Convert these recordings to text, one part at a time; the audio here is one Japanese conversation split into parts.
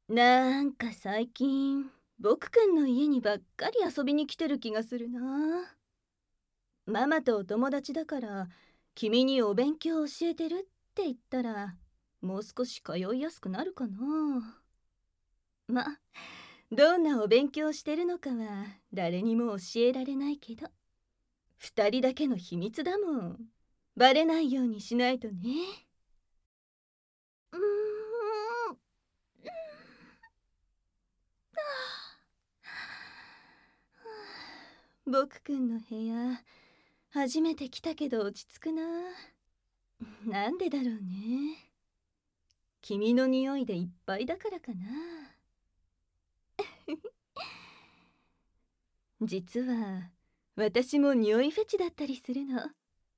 なんか最近、僕くんの家にばっかり遊びに来てる気がするな。ママとお友達だから、君にお勉強教えてるって言ったら、もう少し通いやすくなるかな。ま、どんなお勉強してるのかは誰にも教えられないけど、二人だけの秘密だもん。バレないようにしないとね。うーん。僕くんの部屋、初めて来たけど落ち着くな。なんでだろうね。君の匂いでいっぱいだからかな。実は私も匂いフェチだったりするの。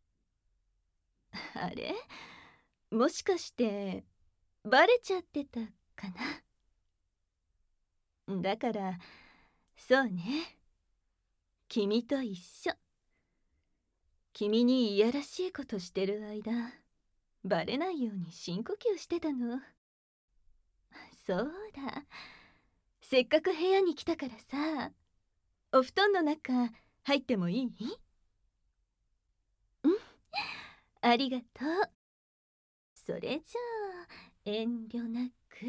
あれ、もしかしてバレちゃってたかな。だからそうね、君と一緒。君にいやらしいことしてる間、バレないように深呼吸してたの。そうだ、せっかく部屋に来たからさ、お布団の中入ってもいい？うん、ありがとう。それじゃあ遠慮なく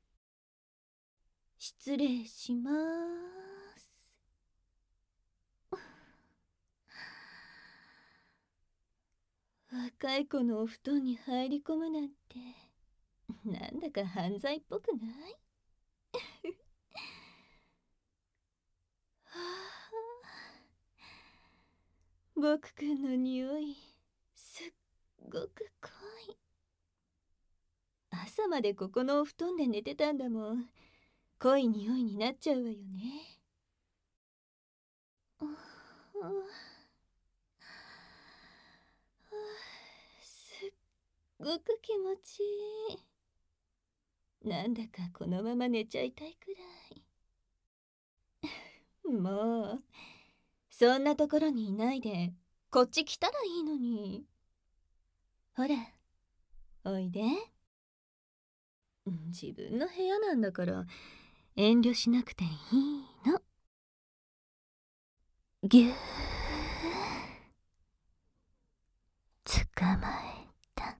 失礼します。若い子のお布団に入り込むなんて、なんだか犯罪っぽくない？はあ、僕くんの匂いすっごく濃い。朝までここのお布団で寝てたんだもん。濃い匂いになっちゃうわよね。ああ、すっごく気持ちいい。なんだかこのまま寝ちゃいたいくらい。もうそんなところにいないでこっち来たらいいのに。ほら、おいで。自分の部屋なんだから遠慮しなくていいの。ぎゅー、捕まえた。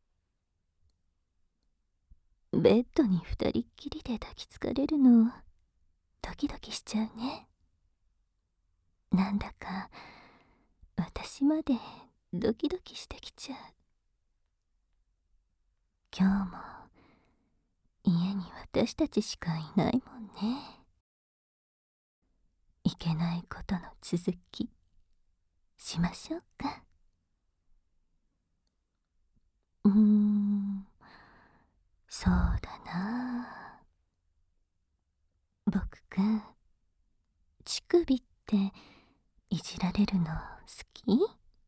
ベッドに二人っきりで抱きつかれるのドキドキしちゃうね。なんだか私までドキドキしてきちゃう。今日も家に私たちしかいないもんね。いけないことの続きしましょうか。そうだな。僕くん、乳首っていじられるの好き？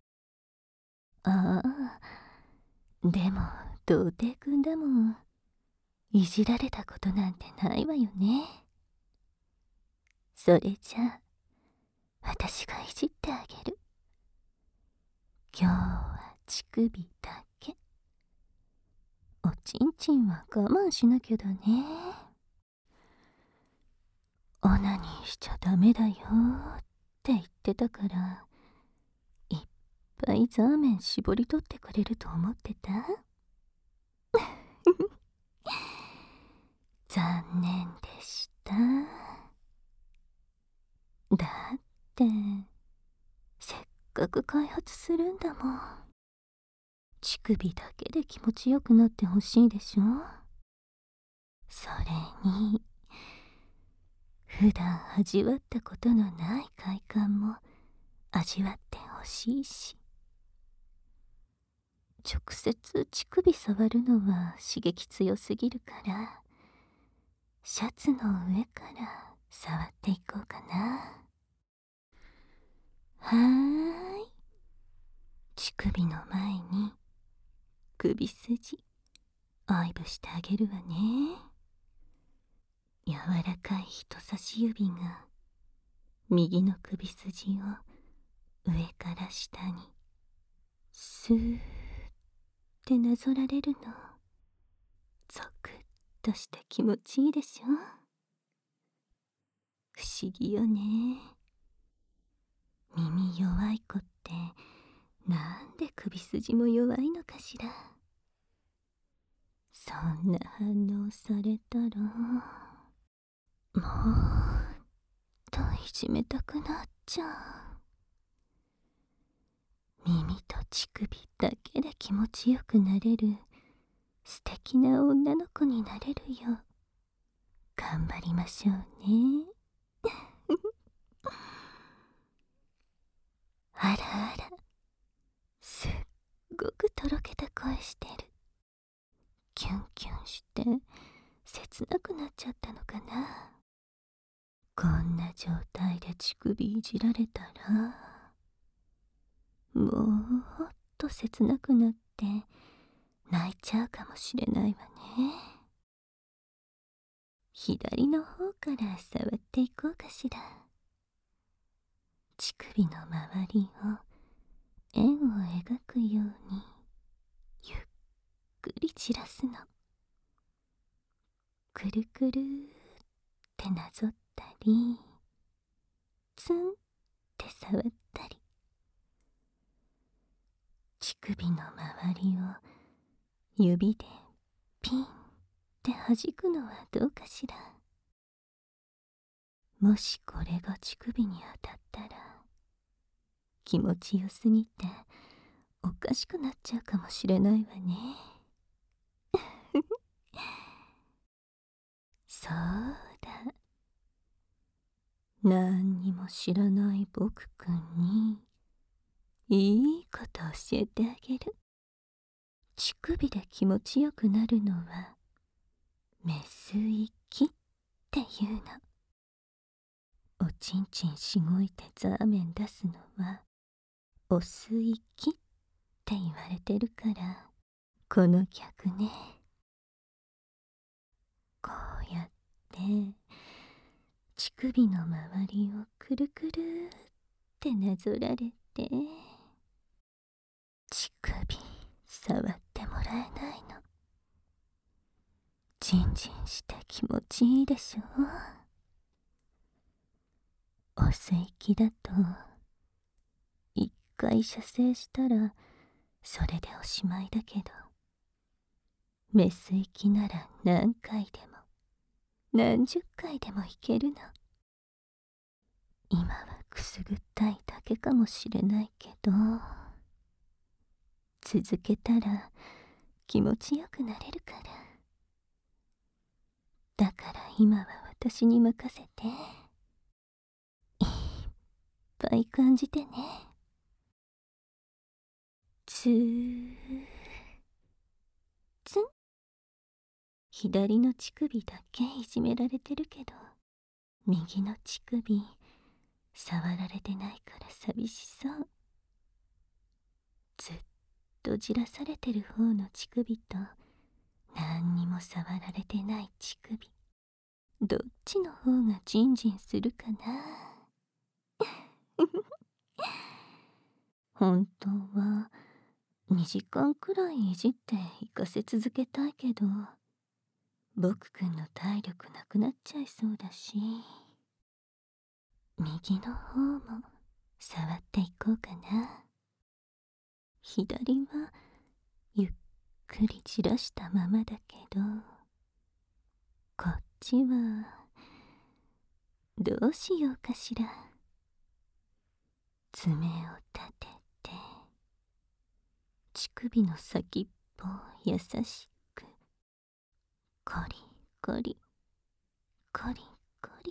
ああ、でも童貞くんだもん。いじられたことなんてないわよね。それじゃあ私がいじってあげる。今日は乳首だけ。おちんちんは我慢しなきゃだね。オナニーしちゃダメだよって言ってたから、いっぱいザーメン絞り取ってくれると思ってた？残念でした。だってせっかく開発するんだもん。乳首だけで気持ちよくなってほしいでしょ。それに普段味わったことのない快感も味わってほしいし、直接乳首触るのは刺激強すぎるから、シャツの上から触っていこうかな。はーい、乳首の前に首筋愛撫してあげるわね。柔らかい人差し指が右の首筋を上から下にスーってなぞられるの。ゾクッとして気持ちいいでしょ。不思議よね。耳弱い子ってなんで首筋も弱いのかしら。そんな反応されたらもっといじめたくなっちゃう。耳と乳首だけで気持ちよくなれる素敵な女の子になれるよう頑張りましょうね。あらあら、すっごくとろけた声してる。キュンキュンして切なくなっちゃったのかな。こんな状態で乳首いじられたらもっと切なくなって泣いちゃうかもしれないわね。左の方から触っていこうかしら。乳首の周りを円を描くようにゆっくり散らすの。くるくるってなぞったり、ツンって触ったり、乳首の周りを指でピンって弾くのはどうかしら。もしこれが乳首に当たったら気持ちよすぎておかしくなっちゃうかもしれないわね。そうだ、何にも知らない僕くんにいいこと教えてあげる。乳首で気持ちよくなるのはメス息っていうの。おちんちんしごいてザーメン出すのはオス息って言われてるから、この逆ね。こうやって乳首の周りをくるくるってなぞられて、乳首触ってもらえないの。ジンジンして気持ちいいでしょ。オス息だと一回射精したらそれでおしまいだけど、メス息なら何回でも何十回でもいけるの。今はくすぐったいだけかもしれないけど、続けたら気持ちよくなれるから。だから今は私に任せていっぱい感じてね。ツーツン。左の乳首だけいじめられてるけど、右の乳首触られてないから寂しそう。ずっとじらされてる方の乳首と何にも触られてない乳首、どっちの方がジンジンするかな。本当は2時間くらいいじって行かせ続けたいけど、僕くんの体力なくなっちゃいそうだし、右の方も触っていこうかな。左はゆっくりじらしたままだけど、こっちはどうしようかしら。爪を立てて乳首の先っぽを優しくコリコリコリコリ。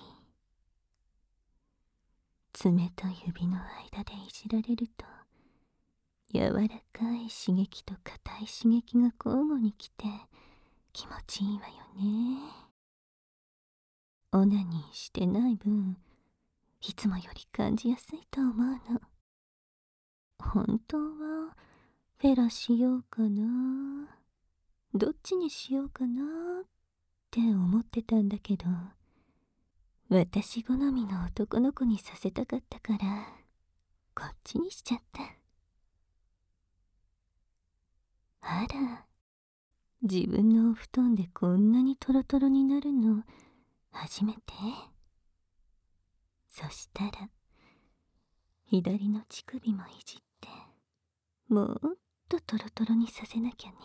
爪と指の間でいじられると柔らかい刺激と硬い刺激が交互に来て気持ちいいわよね。オナニーしてない分いつもより感じやすいと思うの。本当はフェラしようかな、どっちにしようかなって思ってたんだけど、私好みの男の子にさせたかったからこっちにしちゃった。あら、 自分のお布団でこんなにトロトロになるの初めて。そしたら左の乳首もいじってもっとトロトロにさせなきゃね。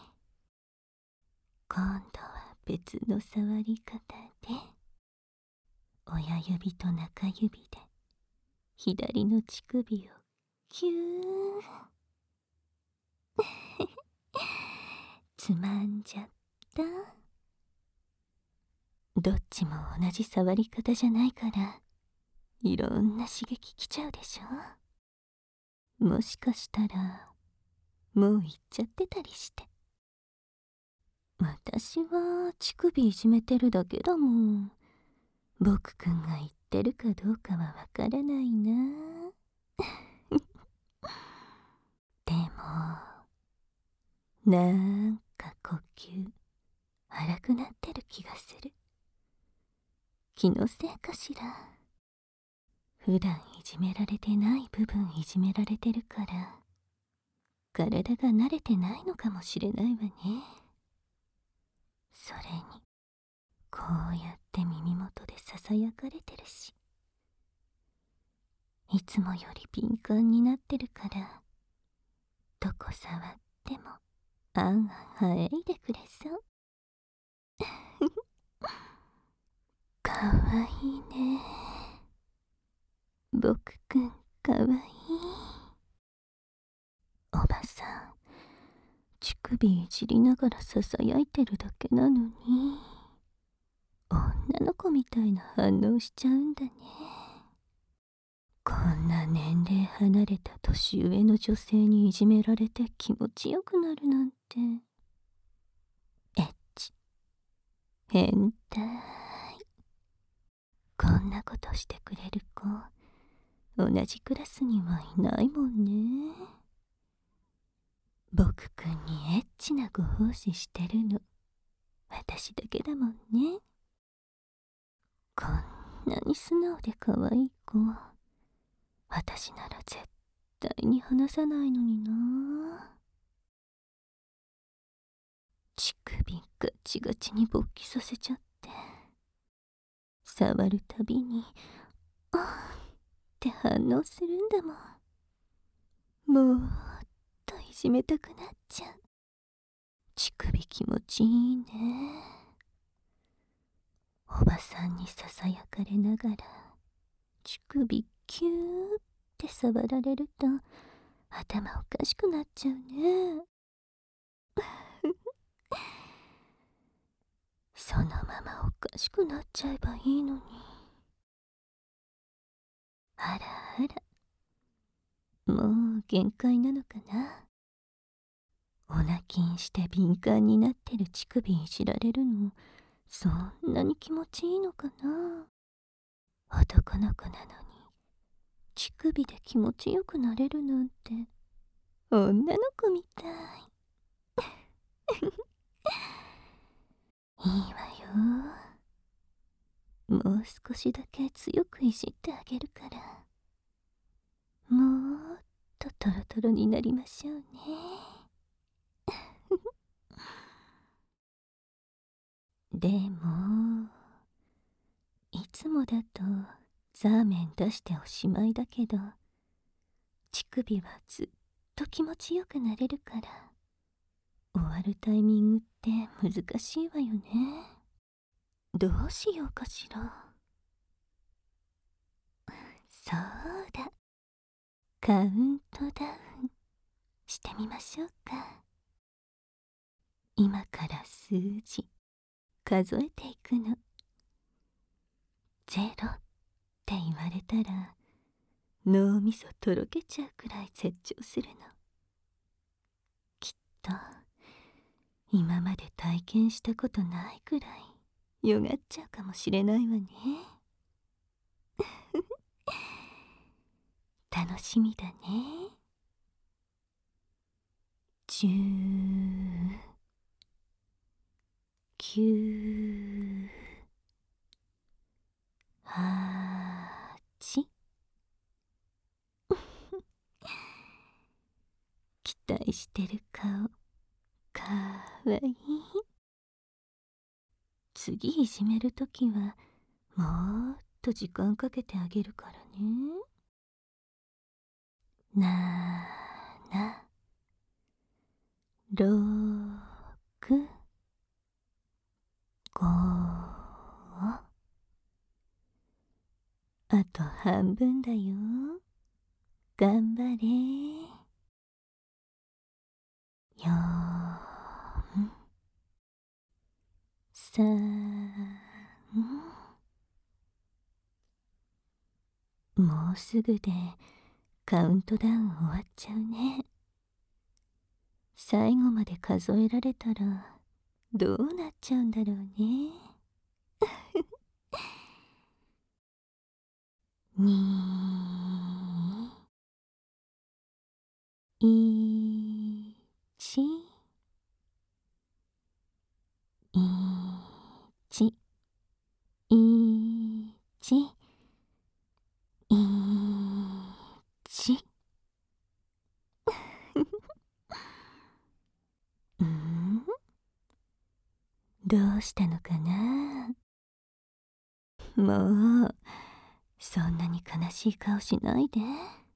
今度は別の触り方で、親指と中指で左の乳首をキューつまんじゃった。どっちも同じ触り方じゃないからいろんな刺激きちゃうでしょ。もしかしたらもう行っちゃってたりして。私は乳首いじめてるだけだもん。僕くんが言ってるかどうかはわからないな。でもなんか呼吸荒くなってる気がする。気のせいかしら。普段いじめられてない部分いじめられてるから体が慣れてないのかもしれないわね。それにこうやって耳元でささやかれてるし、いつもより敏感になってるからどこ触ってもあんあん生えでくれそう。かわいいね。僕くんかわいい。おばさん乳首いじりながらささやいてるだけなのに女の子みたいな反応しちゃうんだね。こんな年齢離れた年上の女性にいじめられて気持ちよくなるなんてエッチ変態。こんなことしてくれる子同じクラスにはいないもんね。僕くんにエッチなご奉仕してるの私だけだもんね。こんなに素直で可愛い子私なら絶対に離さないのにな。乳首ガチガチに勃起させちゃって触るたびにあーって反応するんだもん。もっといじめたくなっちゃう。乳首気持ちいいね。おばさんにささやかれながら乳首キューって触られると頭おかしくなっちゃうね。そのままおかしくなっちゃえばいいのに。あらあら、もう限界なのかな。お泣きんして敏感になってる乳首いじられるのそんなに気持ちいいのかな。男の子なのに乳首で気持ちよくなれるなんて女の子みたい。いいわよ。もう少しだけ強くいじってあげるからもっとトロトロになりましょうね。でもいつもだとザーメン出しておしまいだけど乳首はずっと気持ちよくなれるから終わるタイミングって難しいわよね。どうしようかしら。そうだ、カウントダウンしてみましょうか。今から数字数えていくの。ゼロって言われたら脳みそとろけちゃうくらい絶頂するの。きっと今まで体験したことないくらいよがっちゃうかもしれないわね。楽しみだね。10、9、8。期待してる顔かわいい。次いじめるときはもっと時間かけてあげるからね。6、5、あと半分だよ。頑張れ。4、3、もうすぐでカウントダウン終わっちゃうね。最後まで数えられたらどうなっちゃうんだろうね。2、1、1、1、1。どうしたのかな。もうそんなに悲しい顔しないで。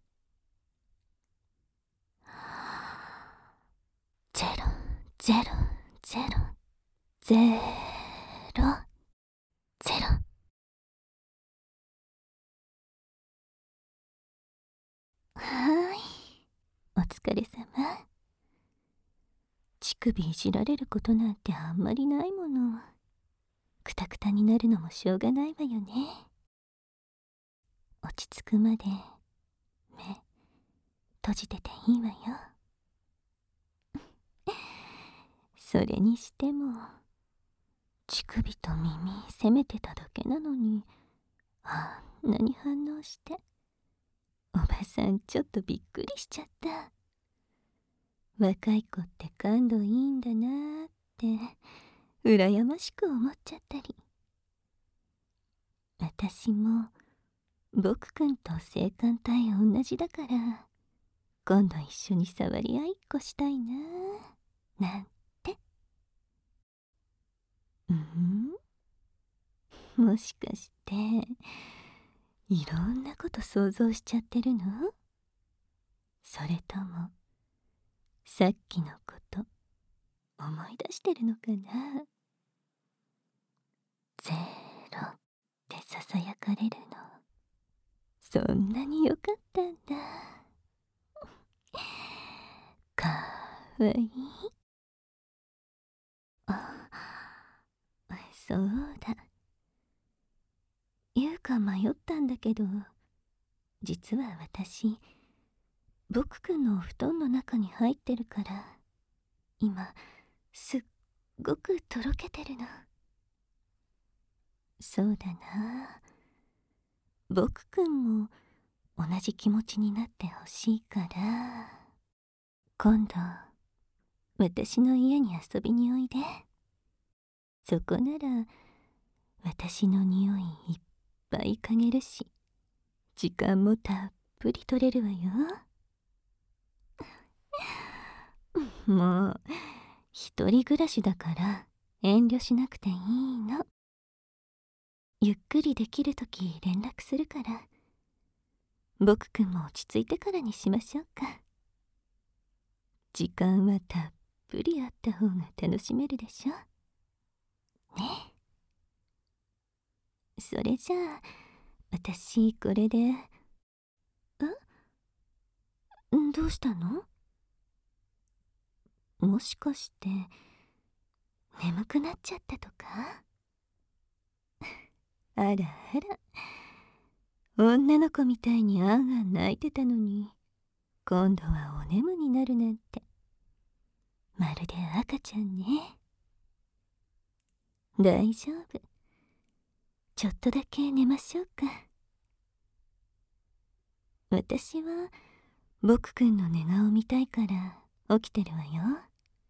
ゼロゼロゼロゼロゼロ。はーい、お疲れ様。乳首いじられることなんてあんまりないもの。くたくたになるのもしょうがないわよね。落ち着くまで目閉じてていいわよ。それにしても乳首と耳責めてただけなのにあんなに反応して、おばさんちょっとびっくりしちゃった。若い子って感度いいんだなーって羨ましく思っちゃったり。私も僕くんと性感帯同じだから今度一緒に触り合いっこしたいなーなんて。もしかしていろんなこと想像しちゃってるの？それともさっきのこと思い出してるのかな。ゼロってささやかれるのそんなに良かったんだ。かわいい。あ、そうだ。言うか迷ったんだけど、実は私僕くんのお布団の中に入ってるから今すっごくとろけてるの。そうだな、僕くんも同じ気持ちになってほしいから今度私の家に遊びにおいで。そこなら私の匂いいっぱい嗅げるし時間もたっぷり取れるわよ。もう一人暮らしだから遠慮しなくていいの。ゆっくりできるとき連絡するから僕くんも落ち着いてからにしましょうか。時間はたっぷりあった方が楽しめるでしょね。それじゃあ私これで。どうしたの？もしかして眠くなっちゃったとか？あらあら、女の子みたいにあんあん泣いてたのに今度はお眠になるなんてまるで赤ちゃんね。大丈夫、ちょっとだけ寝ましょうか。私は僕くんの寝顔見たいから起きてるわよ。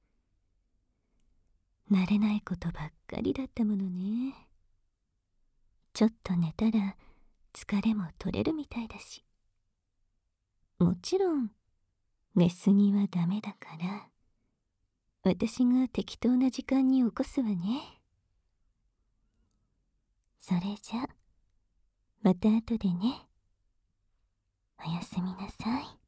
慣れないことばっかりだったものね。ちょっと寝たら疲れも取れるみたいだし、もちろん寝すぎはダメだから私が適当な時間に起こすわね。それじゃ、また後でね。おやすみなさい。